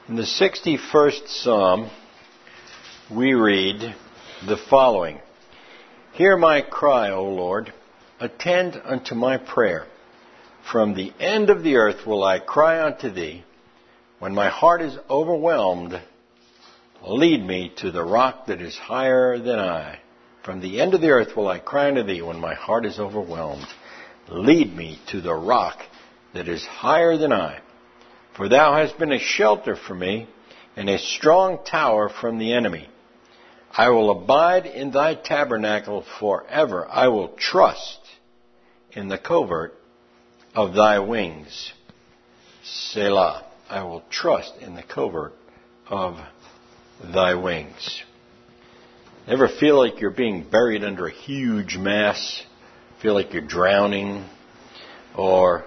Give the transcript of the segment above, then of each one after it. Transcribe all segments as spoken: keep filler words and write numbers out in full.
In the sixty-first Psalm, we read the following. Hear my cry, O Lord. Attend unto my prayer. From the end of the earth will I cry unto thee. When my heart is overwhelmed, lead me to the rock that is higher than I. From the end of the earth will I cry unto thee when my heart is overwhelmed. Lead me to the rock that is higher than I. For thou hast been a shelter for me and a strong tower from the enemy. I will abide in thy tabernacle forever. I will trust in the covert of thy wings. Selah. I will trust in the covert of thy wings. Ever feel like you're being buried under a huge mass? Feel like you're drowning? Or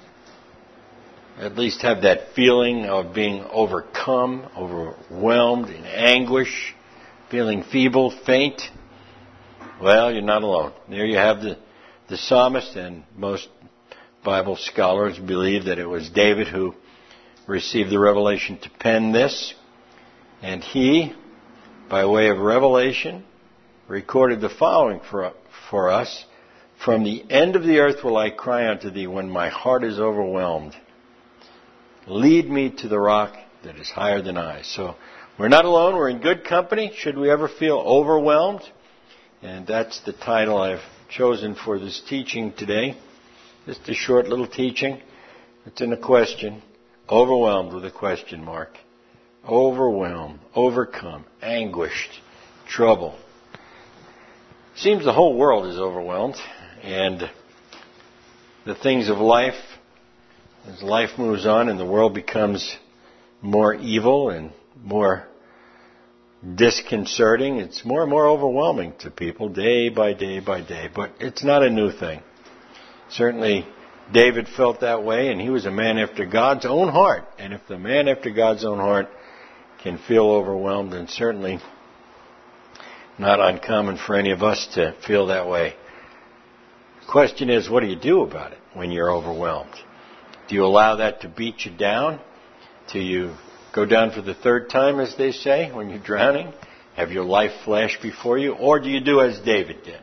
at least have that feeling of being overcome, overwhelmed in anguish, feeling feeble, faint? Well, you're not alone. There you have the, the psalmist, and most Bible scholars believe that it was David who received the revelation to pen this. And he, by way of revelation, recorded the following for, for us. From the end of the earth will I cry unto thee when my heart is overwhelmed. Lead me to the rock that is higher than I. So we're not alone. We're in good company. Should we ever feel overwhelmed? And that's the title I've chosen for this teaching today. Just a short little teaching. It's in a question. Overwhelmed with a question mark. Overwhelmed, overcome, anguished, trouble. Seems the whole world is overwhelmed. And the things of life, as life moves on and the world becomes more evil and more disconcerting, it's more and more overwhelming to people day by day by day. But it's not a new thing. Certainly David felt that way, and he was a man after God's own heart. And if the man after God's own heart can feel overwhelmed, then certainly not uncommon for any of us to feel that way. The question is, what do you do about it when you're overwhelmed? Do you allow that to beat you down? Do you go down for the third time, as they say, when you're drowning? Have your life flash before you? Or do you do as David did?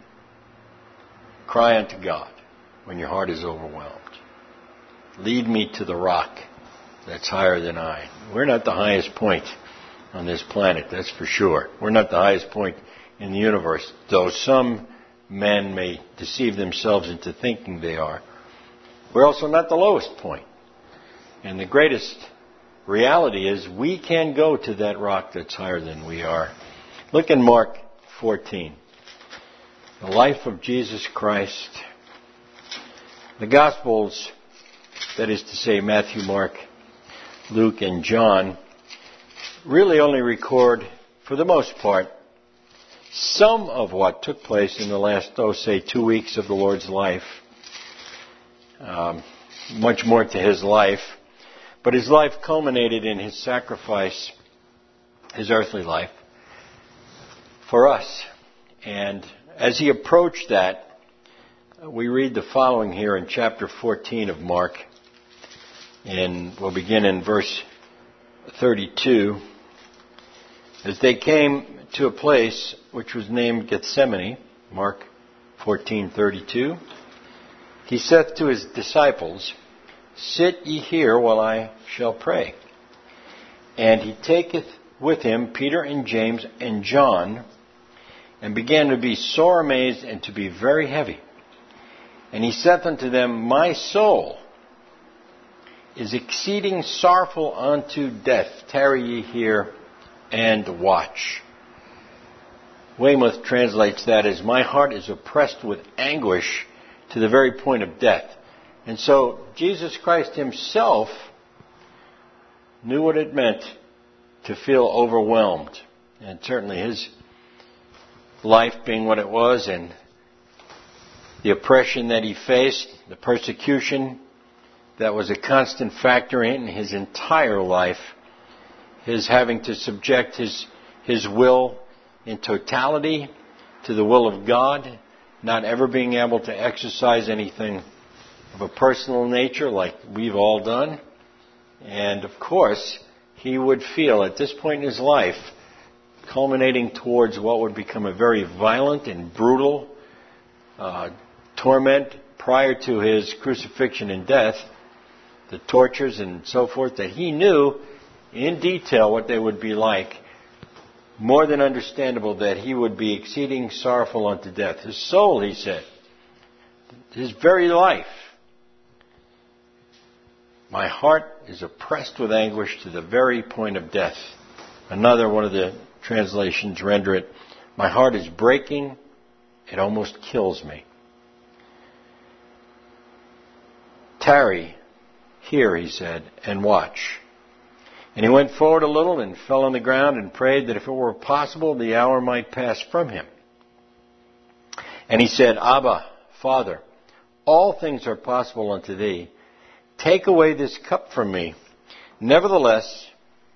Cry unto God when your heart is overwhelmed. Lead me to the rock that's higher than I. We're not the highest point on this planet, that's for sure. We're not the highest point in the universe, though some men may deceive themselves into thinking they are. We're also not the lowest point. And the greatest reality is we can go to that rock that's higher than we are. Look in Mark fourteen. The life of Jesus Christ. The Gospels, that is to say Matthew, Mark, Luke, and John, really only record, for the most part, some of what took place in the last, oh, say, two weeks of the Lord's life. Um, much more to his life. But his life culminated in his sacrifice, his earthly life, for us. And as he approached that, we read the following here in chapter fourteen of Mark. And we'll begin in verse thirty-two. As they came to a place which was named Gethsemane, Mark fourteen thirty-two, he saith to his disciples, Sit ye here while I shall pray. And he taketh with him Peter and James and John, and began to be sore amazed and to be very heavy. And he saith unto them, My soul is exceeding sorrowful unto death. Tarry ye here and watch. Weymouth translates that as, My heart is oppressed with anguish to the very point of death. And so Jesus Christ himself knew what it meant to feel overwhelmed. And certainly his life being what it was, and the oppression that he faced, the persecution that was a constant factor in his entire life, his having to subject his, his will in totality to the will of God, not ever being able to exercise anything of a personal nature like we've all done. And of course, he would feel at this point in his life, culminating towards what would become a very violent and brutal uh, torment prior to his crucifixion and death, the tortures and so forth, that he knew in detail what they would be like. More than understandable that he would be exceeding sorrowful unto death. His soul, he said, his very life. My heart is oppressed with anguish to the very point of death. Another one of the translations render it, my heart is breaking, it almost kills me. Tarry here, he said, and watch. And he went forward a little and fell on the ground and prayed that if it were possible, the hour might pass from him. And he said, Abba, Father, all things are possible unto thee. Take away this cup from me. Nevertheless,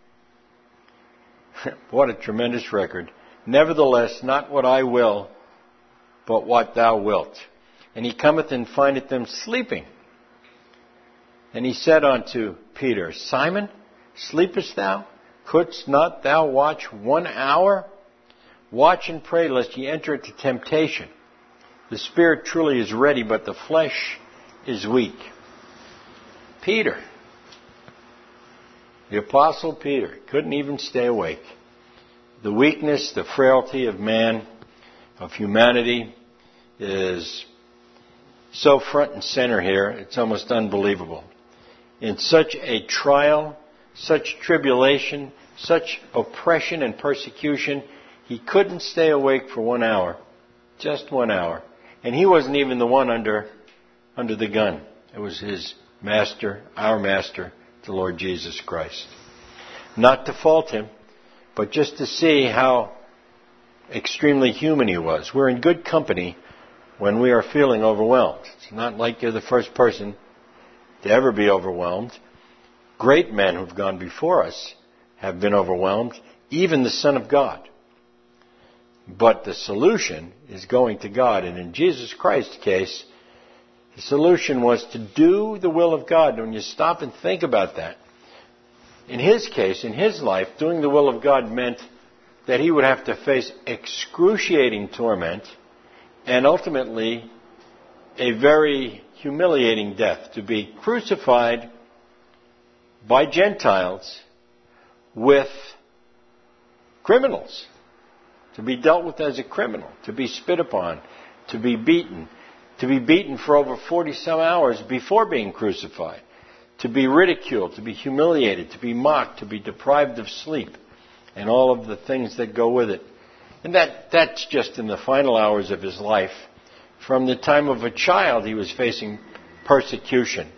what a tremendous record. Nevertheless, not what I will, but what thou wilt. And he cometh and findeth them sleeping. And he said unto Peter, Simon, sleepest thou? Couldst not thou watch one hour? Watch and pray, lest ye enter into temptation. The spirit truly is ready, but the flesh is weak. Peter, the Apostle Peter, couldn't even stay awake. The weakness, the frailty of man, of humanity, is so front and center here, it's almost unbelievable. In such a trial, such tribulation, such oppression and persecution, he couldn't stay awake for one hour. Just one hour. And he wasn't even the one under, under the gun. It was his master, our master, the Lord Jesus Christ. Not to fault him, but just to see how extremely human he was. We're in good company when we are feeling overwhelmed. It's not like you're the first person to ever be overwhelmed. Great men who've gone before us have been overwhelmed, even the Son of God. But the solution is going to God. And in Jesus Christ's case, the solution was to do the will of God. When you stop and think about that, in his case, in his life, doing the will of God meant that he would have to face excruciating torment and ultimately a very humiliating death, to be crucified by Gentiles with criminals, to be dealt with as a criminal, to be spit upon, to be beaten, to be beaten for over forty some hours before being crucified, to be ridiculed, to be humiliated, to be mocked, to be deprived of sleep, and all of the things that go with it. And that that's just in the final hours of his life. From the time of a child, he was facing persecution.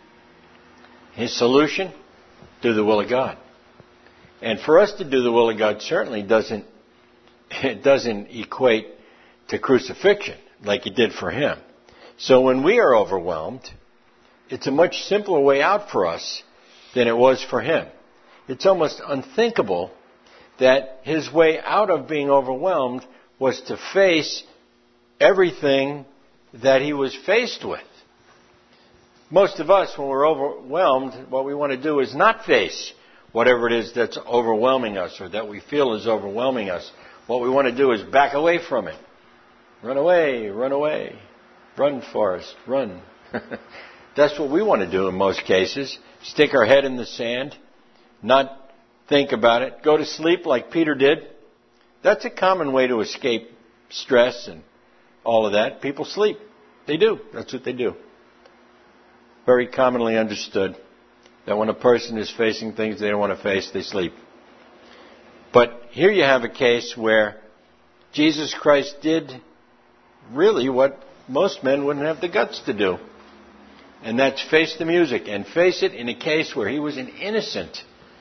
His solution? Do the will of God. And for us to do the will of God certainly doesn't, it doesn't equate to crucifixion like it did for him. So when we are overwhelmed, it's a much simpler way out for us than it was for him. It's almost unthinkable that his way out of being overwhelmed was to face everything that he was faced with. Most of us, when we're overwhelmed, what we want to do is not face whatever it is that's overwhelming us or that we feel is overwhelming us. What we want to do is back away from it. Run away, run away. Run, Forrest, run. That's what we want to do in most cases. Stick our head in the sand, not think about it, go to sleep like Peter did. That's a common way to escape stress and all of that. People sleep. They do. That's what they do. Very commonly understood that when a person is facing things they don't want to face, they sleep. But here you have a case where Jesus Christ did really what most men wouldn't have the guts to do. And that's face the music and face it in a case where he was an innocent,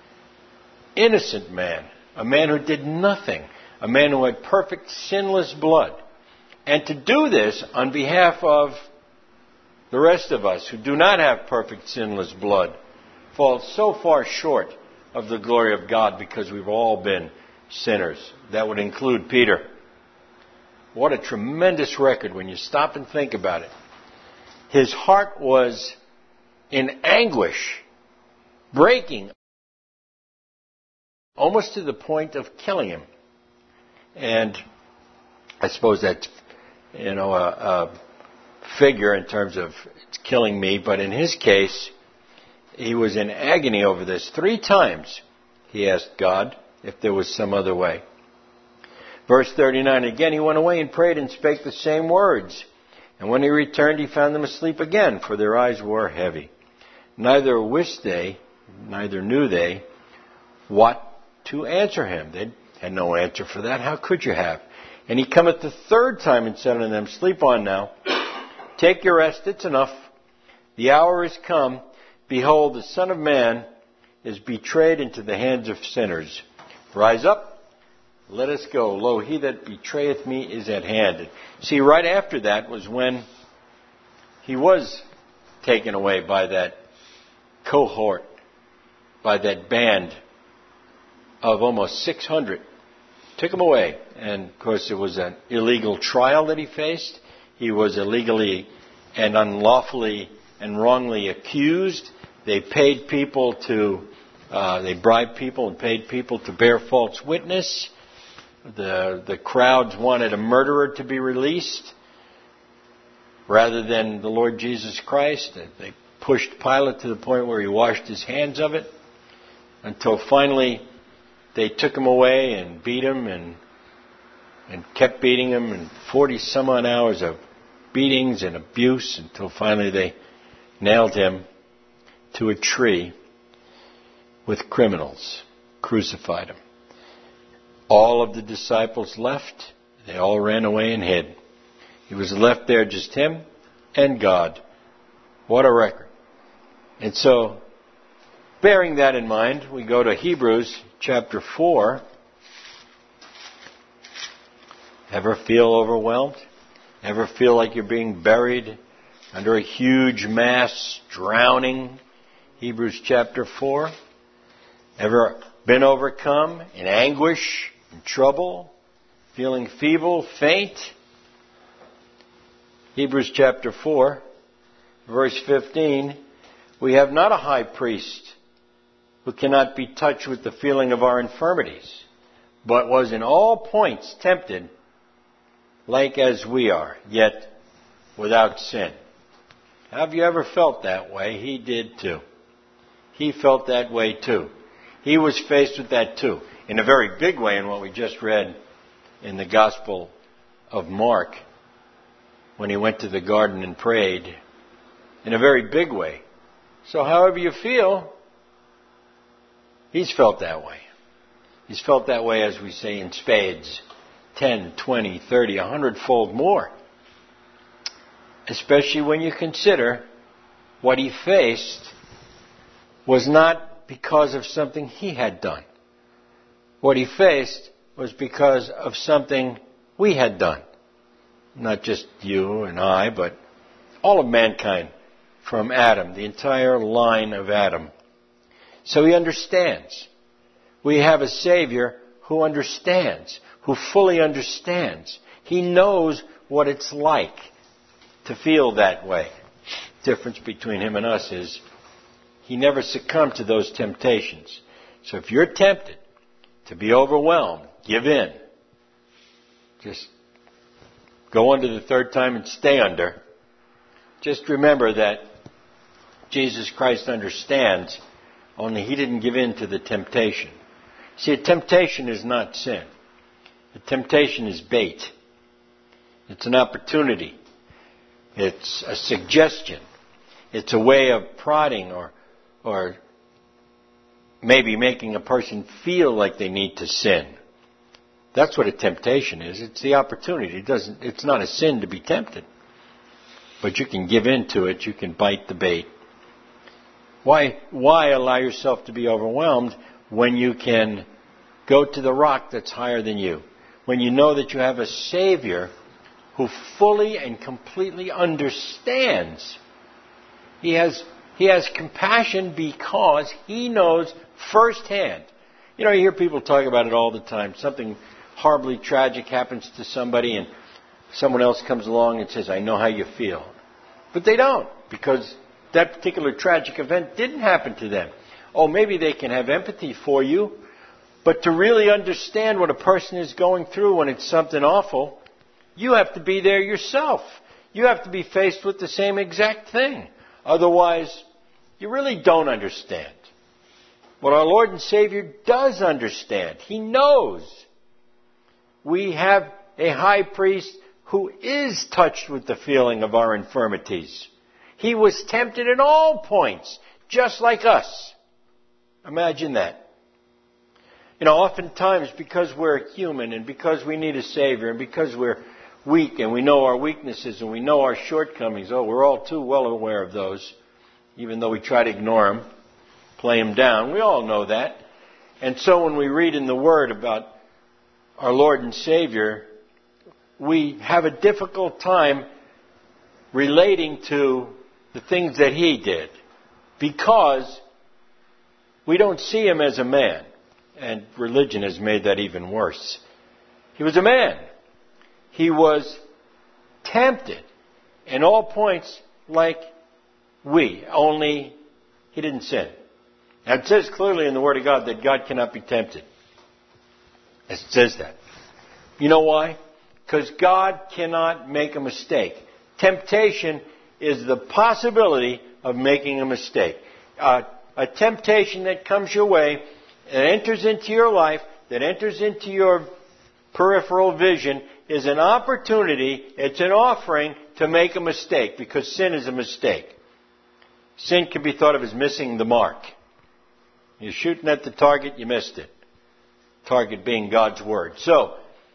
innocent man. A man who did nothing. A man who had perfect, sinless blood. And to do this on behalf of the rest of us who do not have perfect, sinless blood falls so far short of the glory of God because we've all been sinners. That would include Peter. What a tremendous record when you stop and think about it. His heart was in anguish, breaking. almost to the point of killing him. And I suppose that's, you know, a, a figure in terms of it's killing me, but in his case, he was in agony over this. Three times he asked God if there was some other way. Verse thirty-nine, again he went away and prayed and spake the same words. And when he returned, he found them asleep again, for their eyes were heavy. Neither wist they, neither knew they, what to answer him. They had no answer for that. How could you have? And he cometh the third time and said unto them, sleep on now. Take your rest, it's enough. The hour is come. Behold, the Son of Man is betrayed into the hands of sinners. Rise up, let us go. Lo, he that betrayeth me is at hand. See, right after that was when he was taken away by that cohort, by that band of almost six hundred. Took him away. And, of course, it was an illegal trial that he faced. He was illegally and unlawfully and wrongly accused. They paid people to, uh, they bribed people and paid people to bear false witness. The, the crowds wanted a murderer to be released rather than the Lord Jesus Christ. They pushed Pilate to the point where he washed his hands of it until finally they took him away and beat him and and kept beating him, and forty some odd hours of beatings and abuse until finally they nailed him to a tree with criminals, crucified him. All of the disciples left. They all ran away and hid. He was left there, just him and God. What a record. And so, bearing that in mind, we go to Hebrews chapter four. Ever feel overwhelmed? Ever feel like you're being buried under a huge mass, drowning? Hebrews chapter four. Ever been overcome in anguish, in trouble, feeling feeble, faint? Hebrews chapter four, verse fifteen. We have not a high priest who cannot be touched with the feeling of our infirmities, but was in all points tempted like as we are, yet without sin. Have you ever felt that way? He did too. He felt that way too. He was faced with that too. In a very big way in what we just read in the Gospel of Mark, when he went to the garden and prayed. In a very big way. So however you feel, he's felt that way. He's felt that way, as we say, in spades. ten, twenty, thirty, a hundredfold more. Especially when you consider what he faced was not because of something he had done. What he faced was because of something we had done. Not just you and I, but all of mankind from Adam, the entire line of Adam. So he understands. We have a Savior who understands, who fully understands. He knows what it's like to feel that way. The difference between him and us is he never succumbed to those temptations. So if you're tempted to be overwhelmed, give in. Just go under the third time and stay under. Just remember that Jesus Christ understands, only he didn't give in to the temptation. See, a temptation is not sin. A temptation is bait. It's an opportunity. It's a suggestion. It's a way of prodding or or maybe making a person feel like they need to sin. That's what a temptation is. It's the opportunity. It doesn't, it's not a sin to be tempted. But you can give in to it. You can bite the bait. Why, why allow yourself to be overwhelmed when you can go to the rock that's higher than you? When you know that you have a Savior who fully and completely understands. He has, he has compassion because he knows firsthand. You know, you hear people talk about it all the time. Something horribly tragic happens to somebody and someone else comes along and says, I know how you feel. But they don't, because that particular tragic event didn't happen to them. Oh, maybe they can have empathy for you, But to really understand what a person is going through when it's something awful, you have to be there yourself. You have to be faced with the same exact thing. Otherwise, you really don't understand. What our Lord and Savior does understand. He knows. We have a high priest who is touched with the feeling of our infirmities. He was tempted in all points, just like us. Imagine that. You know, oftentimes because we're human and because we need a Savior and because we're weak and we know our weaknesses and we know our shortcomings, oh, we're all too well aware of those, even though we try to ignore them, play them down. We all know that. And so when we read in the Word about our Lord and Savior, we have a difficult time relating to the things that He did because we don't see Him as a man. And religion has made that even worse. He was a man. He was tempted in all points like we, only He didn't sin. Now it says clearly in the Word of God that God cannot be tempted. It says that. You know why? Because God cannot make a mistake. Temptation is the possibility of making a mistake. Uh, a temptation that comes your way, that enters into your life, that enters into your peripheral vision, is an opportunity, it's an offering to make a mistake, because sin is a mistake. Sin can be thought of as missing the mark. You're shooting at the target, you missed it. Target being God's Word. So,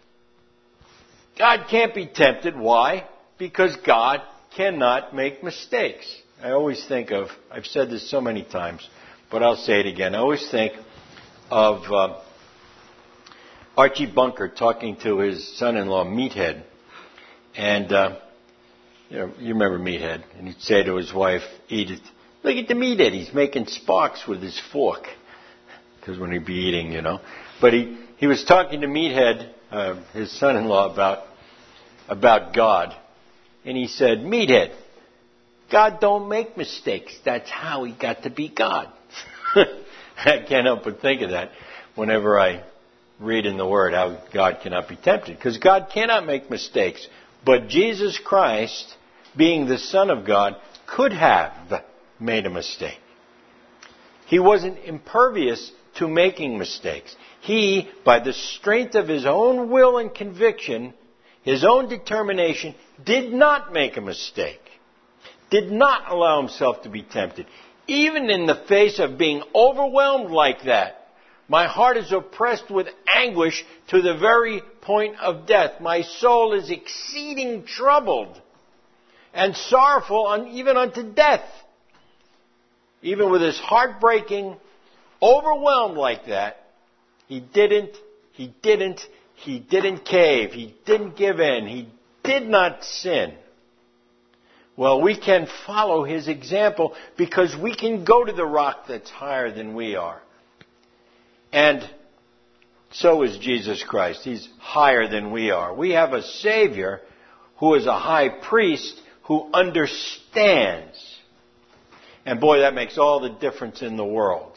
God can't be tempted. Why? Because God cannot make mistakes. I always think of, I've said this so many times, but I'll say it again. I always think of uh, Archie Bunker talking to his son-in-law, Meathead. And, uh, you know, you remember Meathead. And he'd say to his wife, Edith, look at the Meathead. He's making sparks with his fork. Because when he'd be eating, you know. But he, he was talking to Meathead, uh, his son-in-law, about, about God. And he said, Meathead, God don't make mistakes. That's how He got to be God. I can't help but think of that whenever I read in the Word how God cannot be tempted. Because God cannot make mistakes. But Jesus Christ, being the Son of God, could have made a mistake. He wasn't impervious to making mistakes. He, by the strength of His own will and conviction, His own determination, did not make a mistake. Did not allow Himself to be tempted. Even in the face of being overwhelmed like that, my heart is oppressed with anguish to the very point of death. My soul is exceeding troubled and sorrowful un, even unto death. Even with his heart breaking, overwhelmed like that, he didn't, he didn't, he didn't cave. He didn't give in. He did not sin. Well, we can follow his example because we can go to the rock that's higher than we are. And so is Jesus Christ. He's higher than we are. We have a Savior who is a high priest who understands. And boy, that makes all the difference in the world.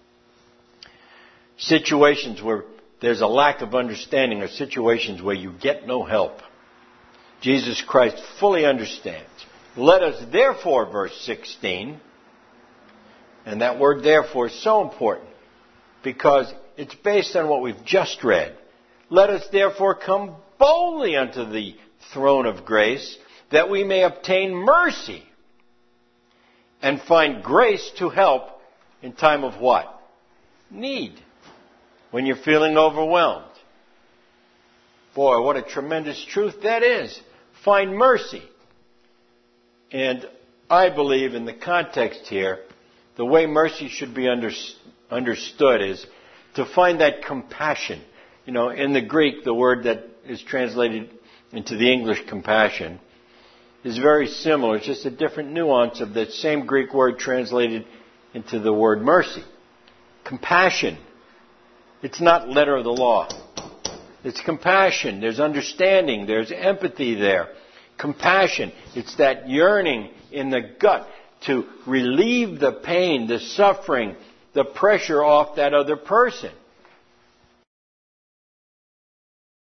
Situations where there's a lack of understanding are situations where you get no help. Jesus Christ fully understands. Let us therefore, verse sixteen, and that word therefore is so important because it's based on what we've just read. Let us therefore come boldly unto the throne of grace that we may obtain mercy and find grace to help in time of what? Need. When you're feeling overwhelmed. Boy, what a tremendous truth that is. Find mercy. And I believe in the context here, the way mercy should be under, understood is to find that compassion. You know, in the Greek, the word that is translated into the English compassion is very similar. It's just a different nuance of that same Greek word translated into the word mercy. Compassion. It's not letter of the law. It's compassion. There's understanding. There's empathy there. Compassion. It's that yearning in the gut to relieve the pain, the suffering, the pressure off that other person.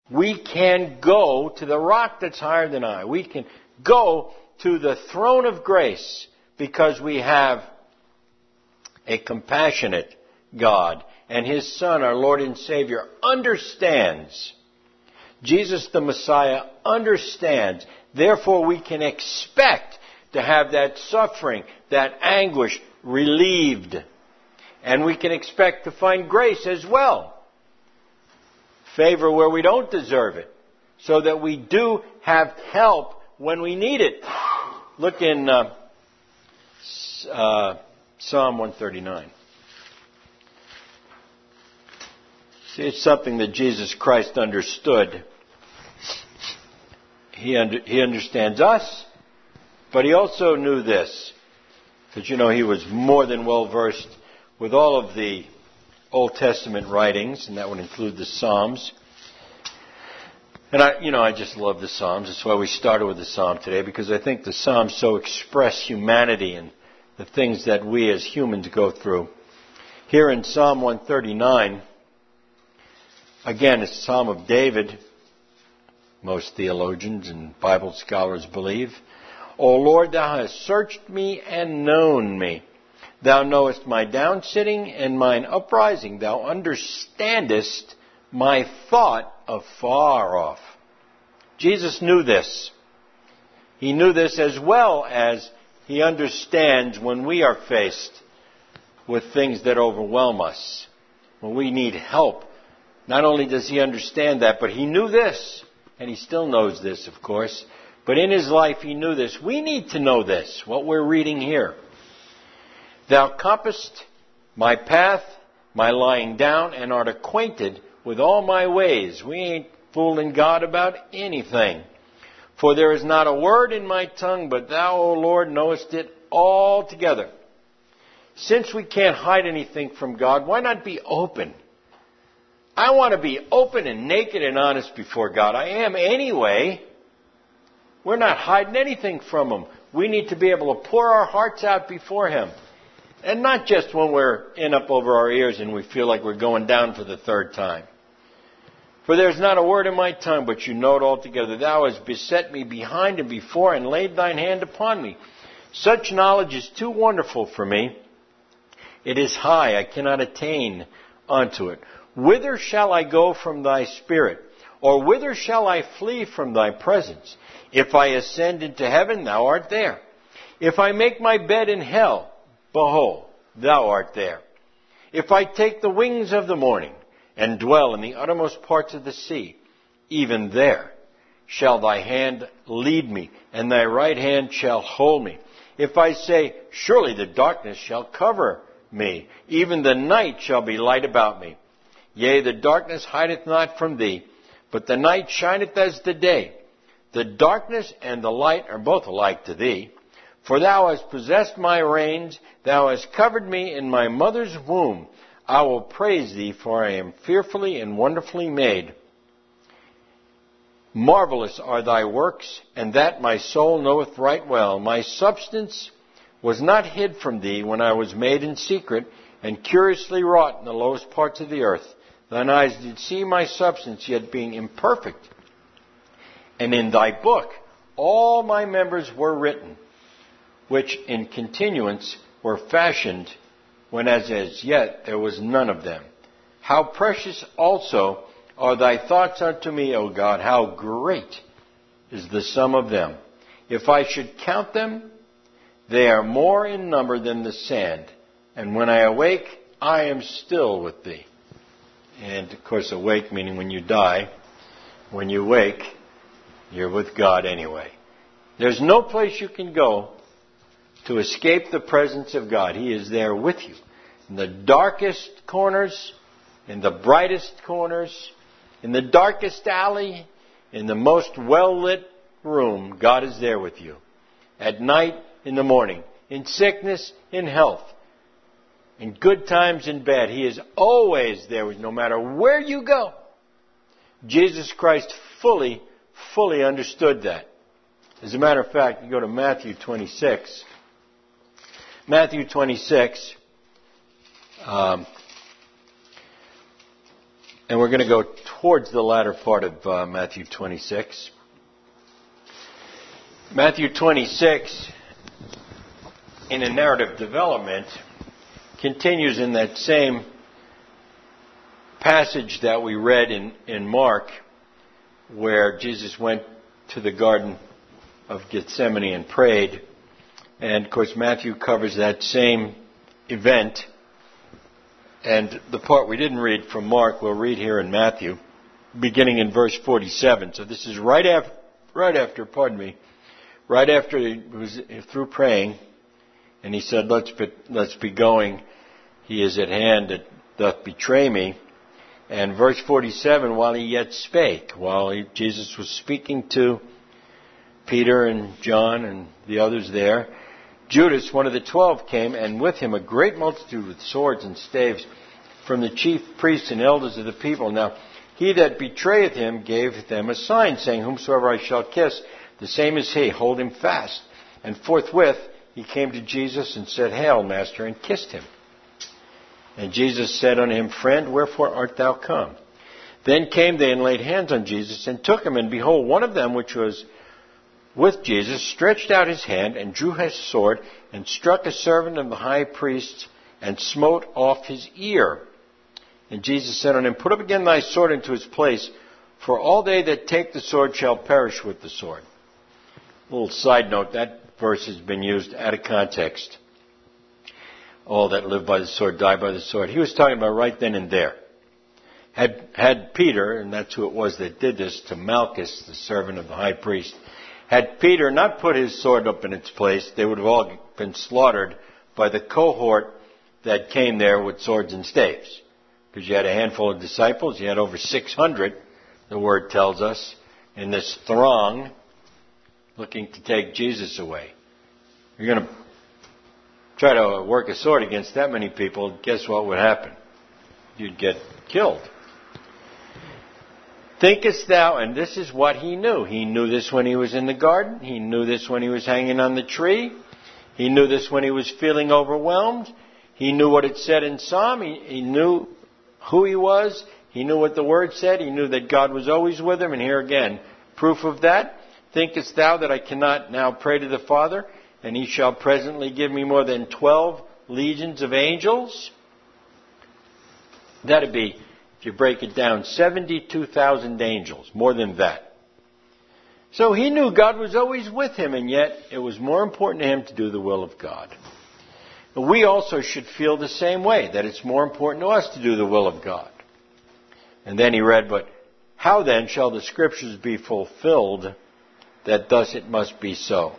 We can go to the rock that's higher than I. We can go to the throne of grace because we have a compassionate God. And His Son, our Lord and Savior, understands. Jesus the Messiah understands. Therefore, we can expect to have that suffering, that anguish relieved. And we can expect to find grace as well. Favor where we don't deserve it. So that we do have help when we need it. Look in uh, uh, Psalm one thirty-nine. See, it's something that Jesus Christ understood. He, under, he understands us, but He also knew this. Because, you know, He was more than well versed with all of the Old Testament writings, and that would include the Psalms. And I, you know, I just love the Psalms. That's why we started with the Psalm today, because I think the Psalms so express humanity and the things that we as humans go through. Here in Psalm one thirty-nine, again, it's a Psalm of David, most theologians and Bible scholars believe. O Lord, Thou hast searched me and known me. Thou knowest my downsitting and mine uprising. Thou understandest my thought afar off. Jesus knew this. He knew this as well as He understands when we are faced with things that overwhelm us, when we need help. Not only does He understand that, but He knew this, and He still knows this, of course. But in His life, He knew this. We need to know this, what we're reading here. Thou compassest my path, my lying down, and art acquainted with all my ways. We ain't fooling God about anything. For there is not a word in my tongue, but Thou, O Lord, knowest it altogether. Since we can't hide anything from God, why not be open? I want to be open and naked and honest before God. I am anyway. We're not hiding anything from Him. We need to be able to pour our hearts out before Him. And not just when we're in up over our ears and we feel like we're going down for the third time. For there is not a word in my tongue, but You know it altogether. Thou hast beset me behind and before, and laid Thine hand upon me. Such knowledge is too wonderful for me. It is high, I cannot attain unto it. Whither shall I go from Thy Spirit? Or whither shall I flee from Thy presence? If I ascend into heaven, Thou art there. If I make my bed in hell, behold, Thou art there. If I take the wings of the morning, and dwell in the uttermost parts of the sea, even there shall Thy hand lead me, and Thy right hand shall hold me. If I say, surely the darkness shall cover me, even the night shall be light about me. Yea, the darkness hideth not from Thee, but the night shineth as the day. The darkness and the light are both alike to Thee. For Thou hast possessed my reins, Thou hast covered me in my mother's womb. I will praise Thee, for I am fearfully and wonderfully made. Marvelous are Thy works, and that my soul knoweth right well. My substance was not hid from Thee when I was made in secret, and curiously wrought in the lowest parts of the earth. Thine eyes did see my substance, yet being imperfect. And in Thy book all my members were written, which in continuance were fashioned, when as, as yet there was none of them. How precious also are Thy thoughts unto me, O God! How great is the sum of them! If I should count them, they are more in number than the sand. And when I awake, I am still with Thee. And, of course, awake meaning when you die. When you wake, you're with God anyway. There's no place you can go to escape the presence of God. He is there with you. In the darkest corners, in the brightest corners, in the darkest alley, in the most well-lit room, God is there with you. At night, in the morning, in sickness, in health, in good times and bad. He is always there with you, no matter where you go. Jesus Christ fully, fully understood that. As a matter of fact, you go to Matthew twenty-six. Matthew twenty-six, um, And we're going to go towards the latter part of uh, Matthew twenty-six. Matthew twenty-six, in a narrative development, continues in that same passage that we read in, in Mark, where Jesus went to the Garden of Gethsemane and prayed. And, of course, Matthew covers that same event. And the part we didn't read from Mark, we'll read here in Matthew, beginning in verse forty-seven. So this is right after, right after, pardon me, right after he was through praying, and he said, let's be, let's be going. He is at hand that doth betray me. And verse forty-seven, while he yet spake, while he, Jesus was speaking to Peter and John and the others there, Judas, one of the twelve, came, and with him a great multitude with swords and staves from the chief priests and elders of the people. Now, he that betrayeth him gave them a sign, saying, whomsoever I shall kiss, the same is he. Hold him fast. And forthwith he came to Jesus and said, Hail, Master, and kissed him. And Jesus said unto him, Friend, wherefore art thou come? Then came they and laid hands on Jesus and took him. And behold, one of them which was with Jesus stretched out his hand and drew his sword and struck a servant of the high priest and smote off his ear. And Jesus said unto him, Put up again thy sword into his place, for all they that take the sword shall perish with the sword. A little side note, that verse has been used out of context. All that live by the sword die by the sword. He was talking about right then and there. Had, had Peter, and that's who it was that did this to Malchus, the servant of the high priest, had Peter not put his sword up in its place, they would have all been slaughtered by the cohort that came there with swords and staves. Because you had a handful of disciples, you had over six hundred, the word tells us, in this throng looking to take Jesus away. You're going to try to work a sword against that many people, guess what would happen? You'd get killed. Thinkest thou, and this is what he knew. He knew this when he was in the garden. He knew this when he was hanging on the tree. He knew this when he was feeling overwhelmed. He knew what it said in Psalm. He, he knew who he was. He knew what the Word said. He knew that God was always with him. And here again, proof of that. Thinkest thou that I cannot now pray to the Father, and he shall presently give me more than twelve legions of angels? That'd be, if you break it down, seventy-two thousand angels, more than that. So he knew God was always with him, and yet it was more important to him to do the will of God. We also should feel the same way, that it's more important to us to do the will of God. And then he read, But how then shall the Scriptures be fulfilled, that thus it must be so?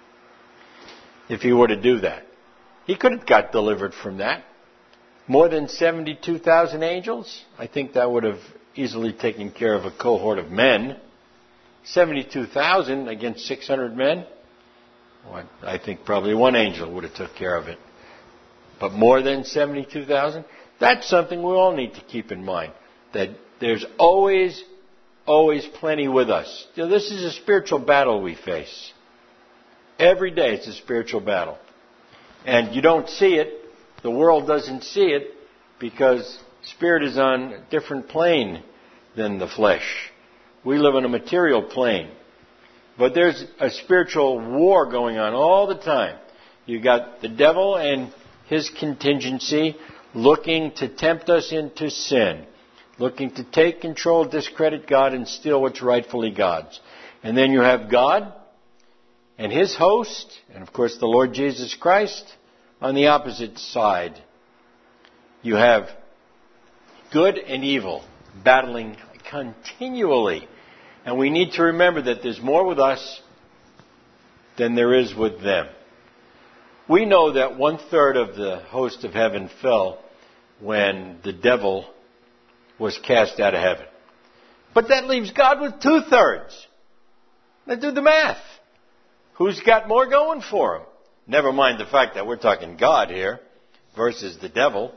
If he were to do that, he could have got delivered from that. More than seventy-two thousand angels? I think that would have easily taken care of a cohort of men. seventy-two thousand against six hundred men? Well, I think probably one angel would have took care of it. But more than seventy-two thousand? That's something we all need to keep in mind. That there's always, always plenty with us. You know, this is a spiritual battle we face. Every day it's a spiritual battle. And you don't see it. The world doesn't see it because spirit is on a different plane than the flesh. We live on a material plane. But there's a spiritual war going on all the time. You got the devil and his contingency looking to tempt us into sin, looking to take control, discredit God, and steal what's rightfully God's. And then you have God and his host, and of course the Lord Jesus Christ, on the opposite side. You have good and evil battling continually. And we need to remember that there's more with us than there is with them. We know that one third of the host of heaven fell when the devil was cast out of heaven. But that leaves God with two thirds. Now do the math. Who's got more going for him? Never mind the fact that we're talking God here versus the devil.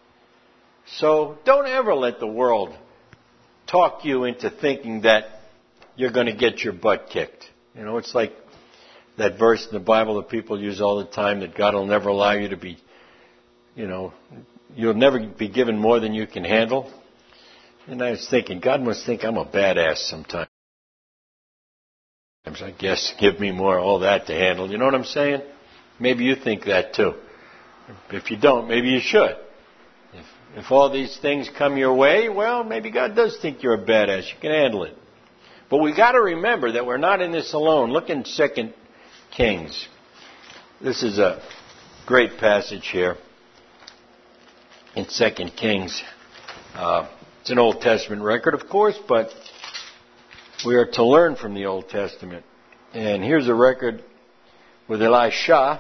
So don't ever let the world talk you into thinking that you're going to get your butt kicked. You know, it's like that verse in the Bible that people use all the time, that God will never allow you to be, you know, you'll never be given more than you can handle. And I was thinking, God must think I'm a badass sometimes. I guess give me more all that to handle. You know what I'm saying? Maybe you think that too. If you don't, maybe you should. If, if all these things come your way, well, maybe God does think you're a badass. You can handle it. But we got to remember that we're not in this alone. Look in Second Kings. This is a great passage here in Second Kings. Uh, it's an Old Testament record, of course, but we are to learn from the Old Testament. And here's a record with Elisha.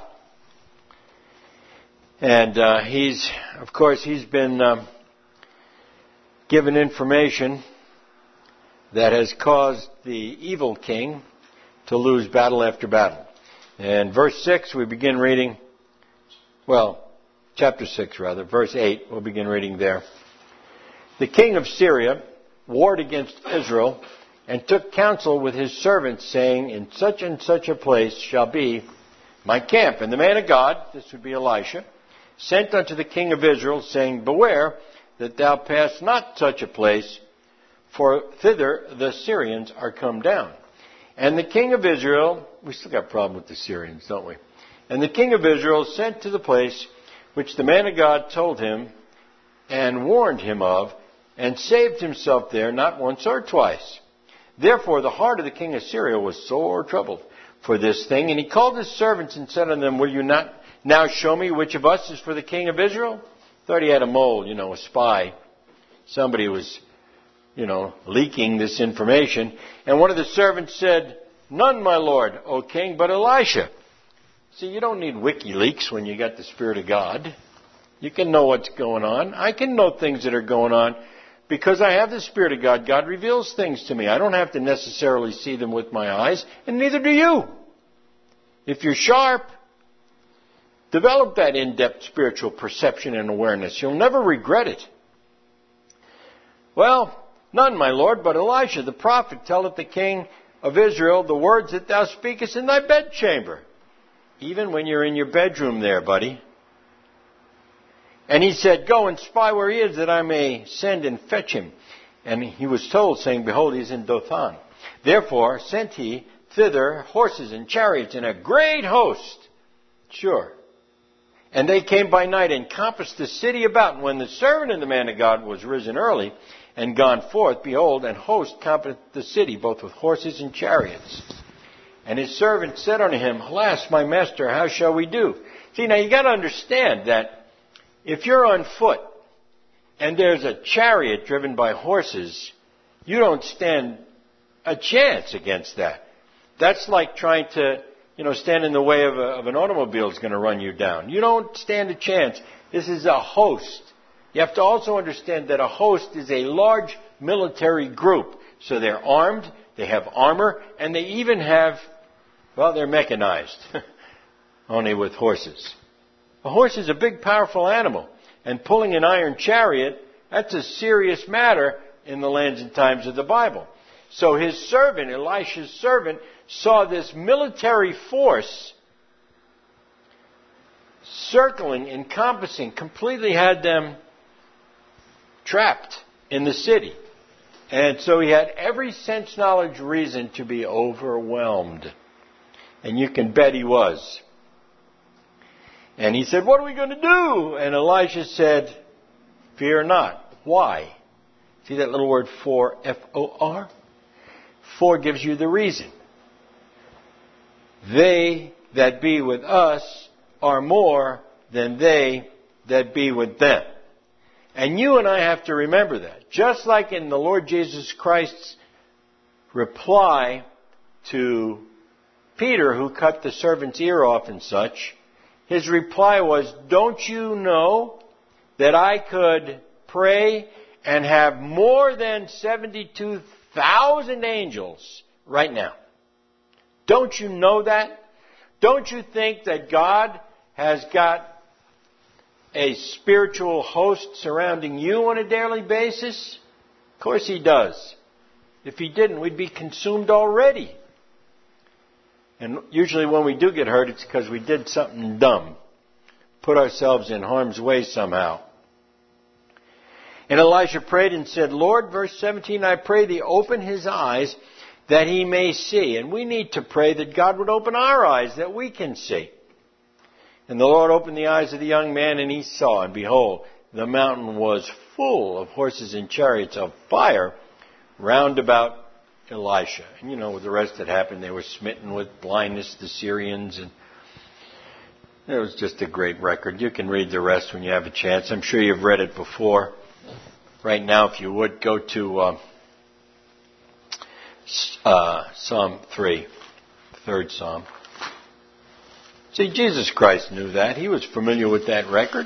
And uh, he's, of course, he's been um, given information that has caused the evil king to lose battle after battle. And verse six, we begin reading, well, chapter six rather, verse eight, we'll begin reading there. The king of Syria warred against Israel and took counsel with his servants, saying, in such and such a place shall be my camp. And the man of God, this would be Elisha, sent unto the king of Israel, saying, beware that thou pass not such a place, for thither the Syrians are come down. And the king of Israel, we still got a problem with the Syrians, don't we? And the king of Israel sent to the place which the man of God told him and warned him of, and saved himself there not once or twice. Therefore the heart of the king of Syria was sore troubled for this thing. And he called his servants and said unto them, will you not now show me which of us is for the king of Israel? Thought he had a mole, you know, a spy. Somebody was, you know, leaking this information. And one of the servants said, none, my lord, O king, but Elisha. See, you don't need WikiLeaks when you got the Spirit of God. You can know what's going on. I can know things that are going on because I have the Spirit of God. God reveals things to me. I don't have to necessarily see them with my eyes, and neither do you. If you're sharp, develop that in-depth spiritual perception and awareness. You'll never regret it. Well, none, my lord, but Elisha the prophet telleth the king of Israel the words that thou speakest in thy bedchamber. Even when you're in your bedroom there, buddy. And he said, go and spy where he is, that I may send and fetch him. And he was told, saying, behold, he is in Dothan. Therefore sent he thither horses and chariots and a great host. Sure. And they came by night and compassed the city about. And when the servant of the man of God was risen early and gone forth, behold, an host compassed the city, both with horses and chariots. And his servant said unto him, alas, my master, how shall we do? See, now you got to understand that if you're on foot and there's a chariot driven by horses, you don't stand a chance against that. That's like trying to, you know, stand in the way of, a, of an automobile that's going to run you down. You don't stand a chance. This is a host. You have to also understand that a host is a large military group. So they're armed, they have armor, and they even have, well, they're mechanized, only with horses. A horse is a big, powerful animal, and pulling an iron chariot, that's a serious matter in the lands and times of the Bible. So his servant, Elisha's servant, saw this military force circling, encompassing, completely had them trapped in the city. And so he had every sense, knowledge, reason to be overwhelmed. And you can bet he was. And he said, what are we going to do? And Elisha said, fear not. Why? See that little word for, F O R? For gives you the reason. They that be with us are more than they that be with them. And you and I have to remember that. Just like in the Lord Jesus Christ's reply to Peter, who cut the servant's ear off and such, his reply was, don't you know that I could pray and have more than seventy-two thousand angels right now? Don't you know that? Don't you think that God has got a spiritual host surrounding you on a daily basis? Of course he does. If he didn't, we'd be consumed already. And usually when we do get hurt, it's because we did something dumb. Put ourselves in harm's way somehow. And Elisha prayed and said, Lord, verse seventeen, I pray thee, open his eyes that he may see. And we need to pray that God would open our eyes that we can see. And the Lord opened the eyes of the young man, and he saw, and behold, the mountain was full of horses and chariots of fire round about Elisha. And you know what the rest had happened. They were smitten with blindness, the Syrians, and it was just a great record. You can read the rest when you have a chance. I'm sure you've read it before. Right now, if you would, go to uh, uh, Psalm three, third Psalm. See, Jesus Christ knew that. He was familiar with that record.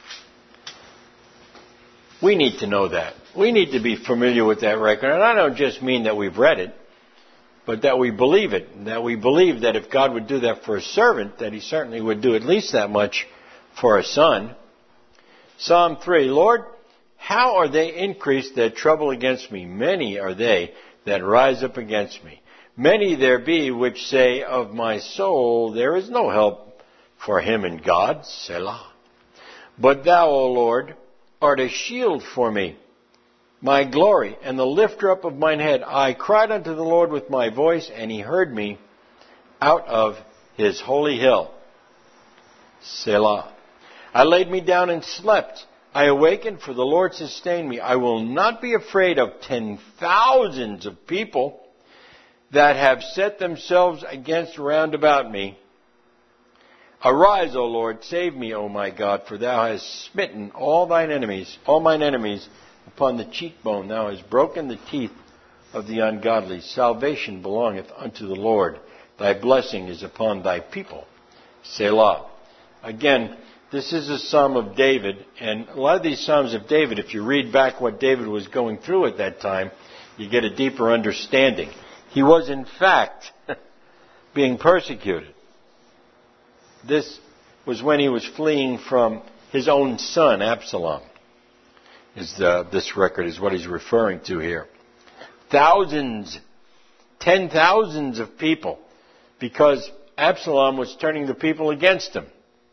We need to know that. We need to be familiar with that record. And I don't just mean that we've read it, but that we believe it. That we believe that if God would do that for a servant, that he certainly would do at least that much for a son. Psalm three, Lord, how are they increased that trouble against me? Many are they that rise up against me. Many there be which say of my soul, there is no help for him in God, Selah. But thou, O Lord, art a shield for me, my glory, and the lifter up of mine head. I cried unto the Lord with my voice, and he heard me out of his holy hill, Selah. I laid me down and slept. I awakened, for the Lord sustained me. I will not be afraid of ten thousands of people that have set themselves against round about me. Arise, O Lord, save me, O my God, for thou hast smitten all thine enemies, all mine enemies upon the cheekbone. Thou hast broken the teeth of the ungodly. Salvation belongeth unto the Lord. Thy blessing is upon thy people. Selah. Again, this is a psalm of David, and a lot of these psalms of David, if you read back what David was going through at that time, you get a deeper understanding. He was, in fact, being persecuted. This was when he was fleeing from his own son, Absalom. Is uh, this record is what he's referring to here. Thousands, ten thousands of people, because Absalom was turning the people against him.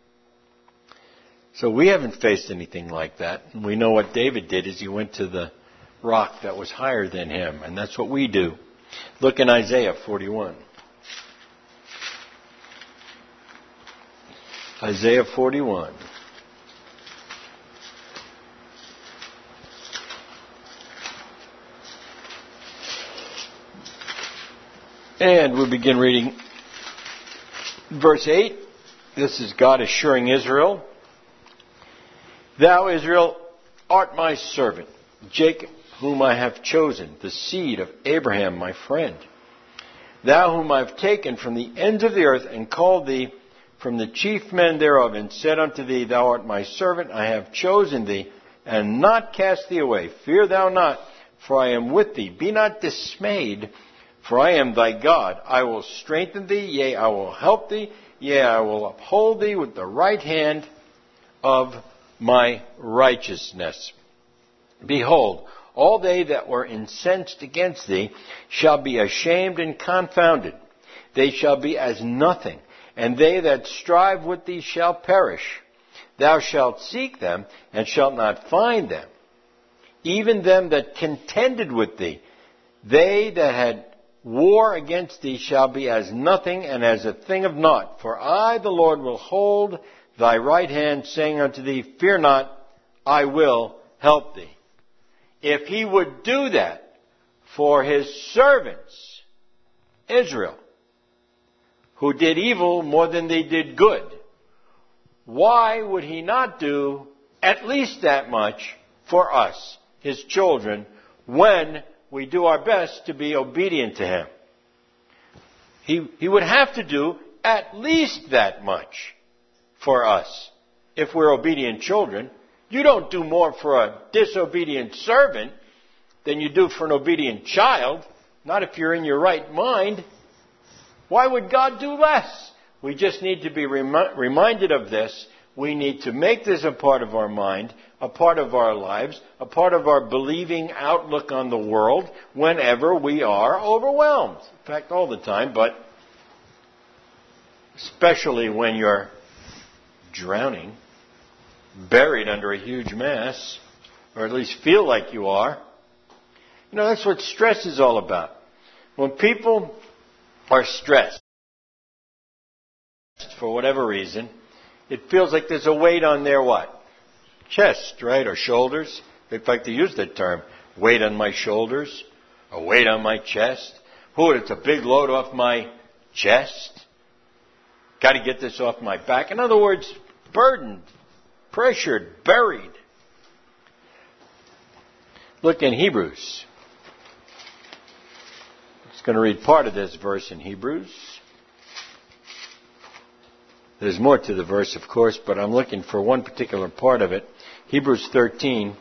So we haven't faced anything like that. And we know what David did is he went to the rock that was higher than him. And that's what we do. Look in Isaiah forty-one. Isaiah forty-one. And we begin reading verse eight. This is God assuring Israel. Thou, Israel, art my servant, Jacob, whom I have chosen, the seed of Abraham, my friend. Thou, whom I have taken from the ends of the earth, and called thee from the chief men thereof, and said unto thee, Thou art my servant, I have chosen thee, and not cast thee away. Fear thou not, for I am with thee. Be not dismayed, for I am thy God. I will strengthen thee, yea, I will help thee, yea, I will uphold thee with the right hand of my righteousness. Behold, all they that were incensed against thee shall be ashamed and confounded. They shall be as nothing, and they that strive with thee shall perish. Thou shalt seek them, and shalt not find them. Even them that contended with thee, they that had war against thee shall be as nothing, and as a thing of naught. For I, the Lord, will hold thy right hand, saying unto thee, Fear not, I will help thee. If he would do that for his servants, Israel, who did evil more than they did good, why would he not do at least that much for us, his children, when we do our best to be obedient to him? He, he would have to do at least that much for us if we're obedient children. You don't do more for a disobedient servant than you do for an obedient child, not if you're in your right mind. Why would God do less? We just need to be remi- reminded of this. We need to make this a part of our mind, a part of our lives, a part of our believing outlook on the world whenever we are overwhelmed. In fact, all the time, but especially when you're drowning, buried under a huge mass, or at least feel like you are. You know, that's what stress is all about. When people are stressed, for whatever reason, it feels like there's a weight on their what? Chest, right? Or shoulders. In fact, they use that term. Weight on my shoulders. A weight on my chest. Oh, it's a big load off my chest. Got to get this off my back. In other words, burdened, pressured, buried. Look in Hebrews. I'm just going to read part of this verse in Hebrews. There's more to the verse, of course, but I'm looking for one particular part of it. Hebrews thirteen,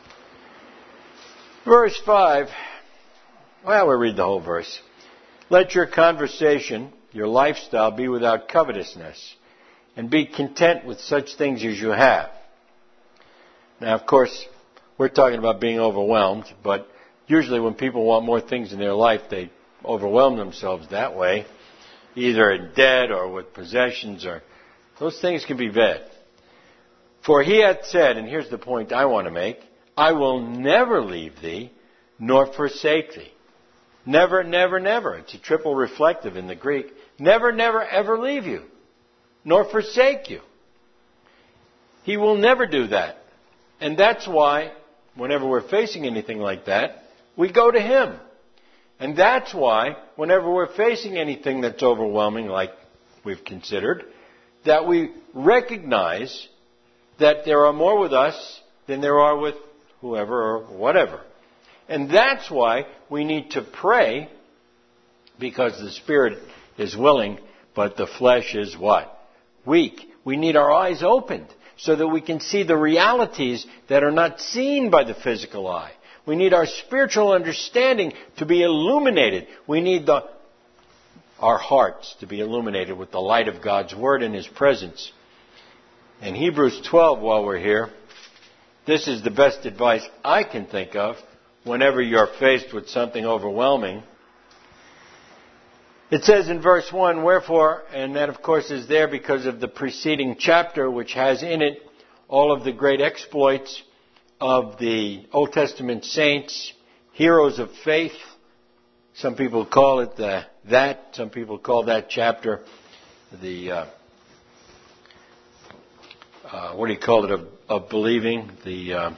verse five. Well, we'll read the whole verse. Let your conversation, your lifestyle, be without covetousness, and be content with such things as you have. Now, of course, we're talking about being overwhelmed, but usually when people want more things in their life, they overwhelm themselves that way, either in debt or with possessions, or those things can be bad. For he hath said, and here's the point I want to make, I will never leave thee, nor forsake thee. Never, never, never. It's a triple reflective in the Greek. Never, never, ever leave you, nor forsake you. He will never do that. And that's why, whenever we're facing anything like that, we go to Him. And that's why, whenever we're facing anything that's overwhelming, like we've considered, that we recognize that there are more with us than there are with whoever or whatever. And that's why we need to pray, because the Spirit is willing, but the flesh is what? Weak. We need our eyes opened so that we can see the realities that are not seen by the physical eye. We need our spiritual understanding to be illuminated. We need the, our hearts to be illuminated with the light of God's Word and His presence. In Hebrews twelve, while we're here, this is the best advice I can think of whenever you're faced with something overwhelming. It says in verse one, wherefore, and that of course is there because of the preceding chapter, which has in it all of the great exploits of the Old Testament saints, heroes of faith. Some people call it the, that. Some people call that chapter the, uh, uh, what do you call it, of, of believing? The, uh,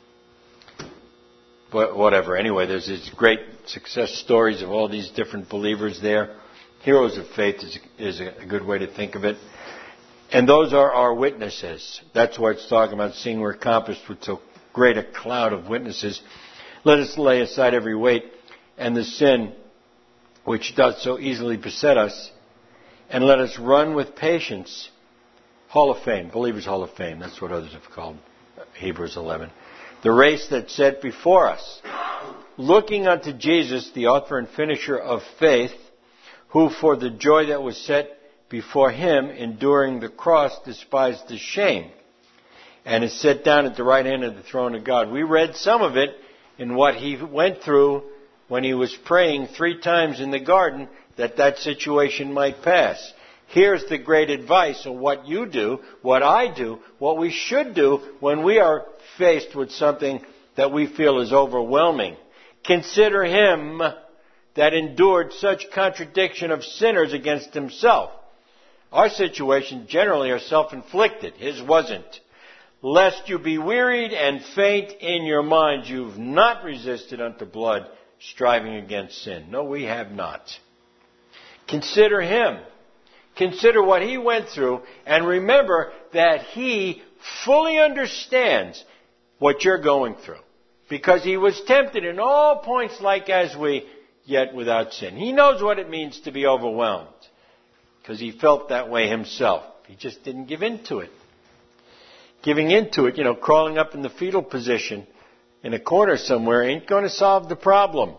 whatever. Anyway, there's these great success stories of all these different believers there. Heroes of faith is, is a good way to think of it. And those are our witnesses. That's what it's talking about, seeing we're accomplished with so great a cloud of witnesses. Let us lay aside every weight and the sin which doth so easily beset us, and let us run with patience. Hall of Fame, Believers' Hall of Fame, that's what others have called Hebrews eleven. The race that's set before us, looking unto Jesus, the author and finisher of faith, who for the joy that was set before Him, enduring the cross, despised the shame, and is set down at the right hand of the throne of God. We read some of it in what He went through when He was praying three times in the garden that that situation might pass. Here's the great advice on what you do, what I do, what we should do when we are faced with something that we feel is overwhelming. Consider Him that endured such contradiction of sinners against Himself. Our situations generally are self-inflicted. His wasn't. Lest you be wearied and faint in your minds. You've not resisted unto blood, striving against sin. No, we have not. Consider Him. Consider what He went through, and remember that He fully understands what you're going through. Because He was tempted in all points like as we, yet without sin. He knows what it means to be overwhelmed. Because He felt that way Himself. He just didn't give in to it. Giving into it, you know, crawling up in the fetal position in a corner somewhere ain't going to solve the problem.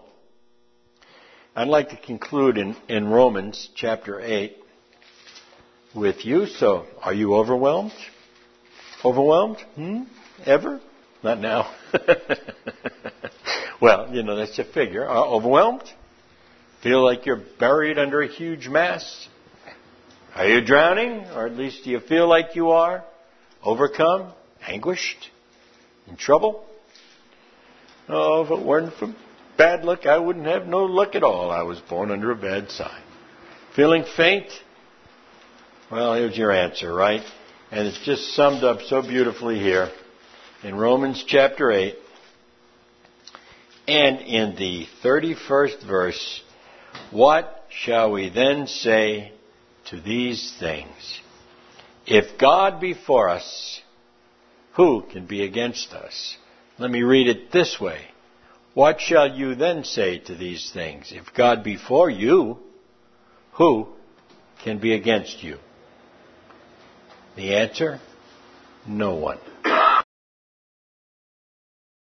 I'd like to conclude in, in Romans chapter eight with you. So, are you overwhelmed? Overwhelmed? Hmm? Ever? Not now. Well, you know, that's a figure. Uh, overwhelmed? Feel like you're buried under a huge mass? Are you drowning? Or at least do you feel like you are? Overcome? Anguished? In trouble? Oh, if it weren't for bad luck, I wouldn't have no luck at all. I was born under a bad sign. Feeling faint? Well, here's your answer, right? And it's just summed up so beautifully here in Romans chapter eight. And in the thirty-first verse, what shall we then say to these things? If God be for us, who can be against us? Let me read it this way. What shall you then say to these things? If God be for you, who can be against you? The answer? No one.